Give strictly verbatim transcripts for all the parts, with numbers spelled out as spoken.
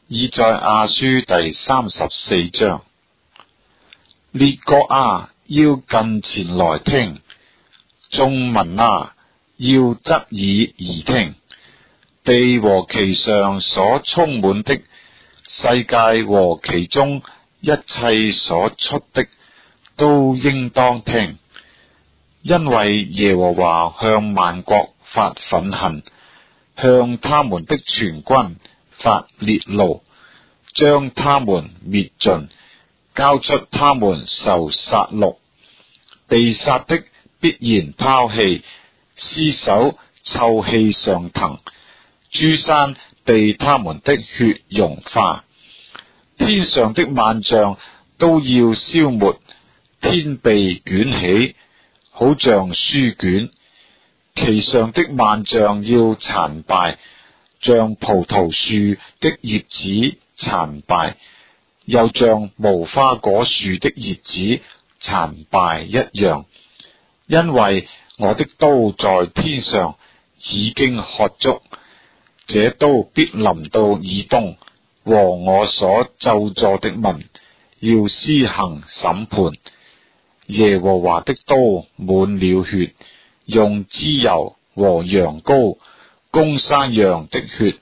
以賽亞書第三十四章。列國啊，要近前來聽；眾民啊，要側耳而聽。地和其上所充滿的，世界和其中一切所出的，都應當聽。因為耶和華向萬國發憤恨，向他們的全軍發烈怒，將他們滅盡，交出他們受殺戮。被殺的必然拋棄，屍首臭氣上騰，諸山被他們的血融化。天上的萬象都要消沒，天被捲起，好像書卷；其上的萬象要殘敗，像葡萄樹的葉子殘敗，又像無花果樹的葉子殘敗一樣。因為我的刀在天上已經喝足，這刀必臨到以東和我所咒詛的民，要施行審判。耶和華的刀滿了血，用脂油和羊羔、公山羊的血，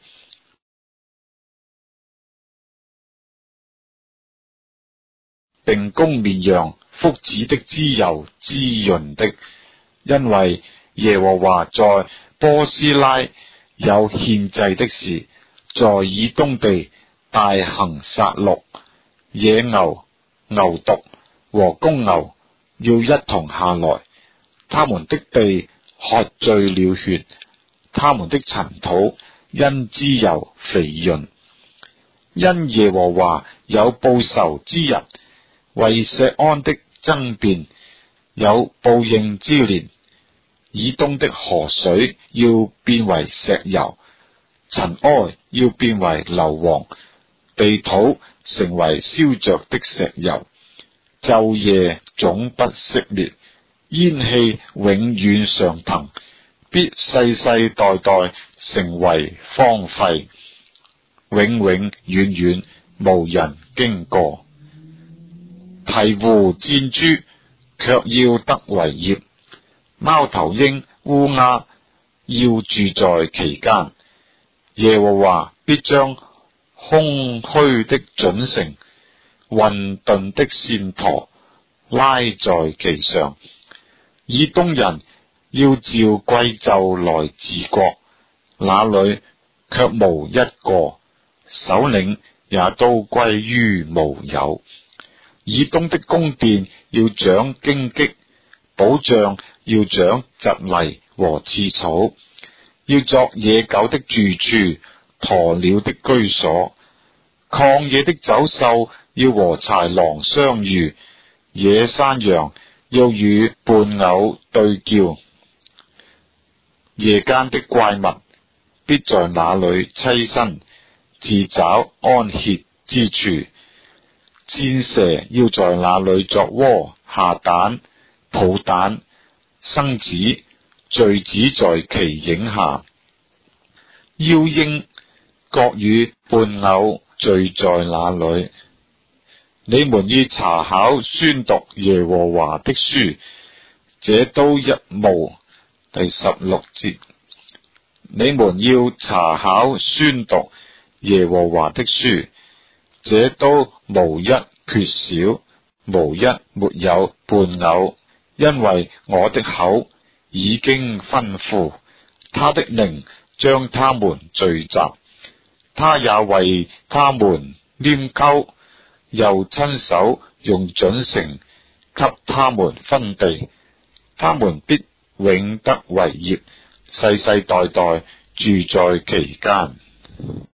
並公綿羊、麩子的脂油滋潤的。因為耶和華在波斯拉有獻祭的事，在以東地大行殺戮，野牛、牛犢和公牛要一同下來。他們的地喝醉了血，他們的塵土因脂油肥潤。因耶和華有報仇之日，為錫安的爭辯有報應之年。以東的河水要變為石油，塵埃要變為硫磺，地土成為燒着的石油。晝夜總不熄滅，煙氣永遠上騰，必世世代代成為荒廢，永永遠遠無人經過。鵜鶘箭豬卻要得為業，貓頭鷹、烏鴉要住在其間。耶和華必將空虛的準繩、混沌的線鉈拉在其上。以東人要召貴冑來治國，那裏卻無一個，首領也都歸於無有。以東的宮殿要長荊棘，保障要長蒺藜和刺草，要作野狗的住處，鴕鳥的居所。曠野的走獸要和豺狼相遇，野山羊要與伴偶對叫。夜間的怪物必在那裏棲身，自找安歇之處。箭蛇要在那裏作窩，下蛋、抱蛋、生子，聚子在其影下。妖鷹各與伴偶聚在那裏。你們要查考宣讀耶和華的書，這都一無。第十六節，你們要查考宣讀耶和華的書，這都無一缺少，無一沒有伴偶，因為我的口已經吩咐，他的靈將他們聚集，他也為他們拈鬮，又親手用準繩給他們分地，他們必永得為業，世世代代住在其間。